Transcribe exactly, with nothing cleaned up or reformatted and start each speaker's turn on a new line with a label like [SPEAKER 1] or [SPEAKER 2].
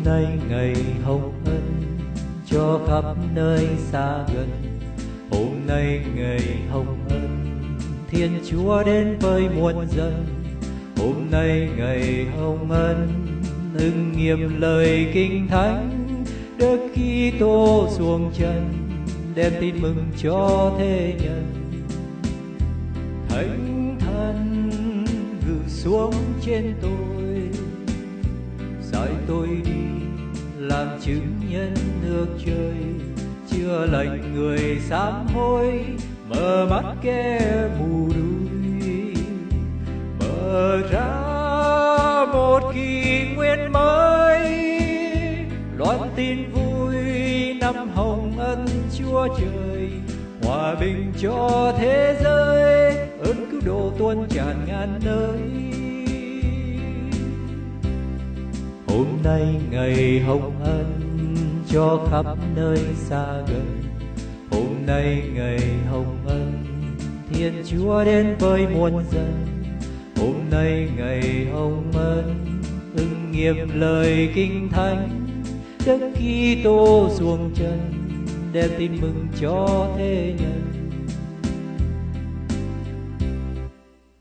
[SPEAKER 1] nay ngày hồng ân cho khắp nơi xa gần. Hôm nay ngày hồng ân Thiên Chúa đến với muôn dân. Hôm nay ngày hồng ân ưng nghiệm lời kinh thánh. Đức Kitô xuống trần đem tin mừng cho thế nhân. Thánh thần gửi xuống trên tôi, sai tôi đi làm chứng nhân nước trời. Chữa lành người sám hối, mở mắt kẻ mù đuôi, mở ra một kỷ nguyên mới. Loan tin vui năm hồng ân Chúa trời, hòa bình cho thế giới, ơn cứu độ tuôn tràn ngàn nơi. Hôm nay ngày hồng ân cho khắp nơi xa gần. Hôm nay ngày hồng ân Thiên Chúa đến với muôn dân. Hôm nay ngày hồng ân ưng nghiệm lời kinh thánh. Đức Kitô xuống trần đem tin mừng cho thế nhân.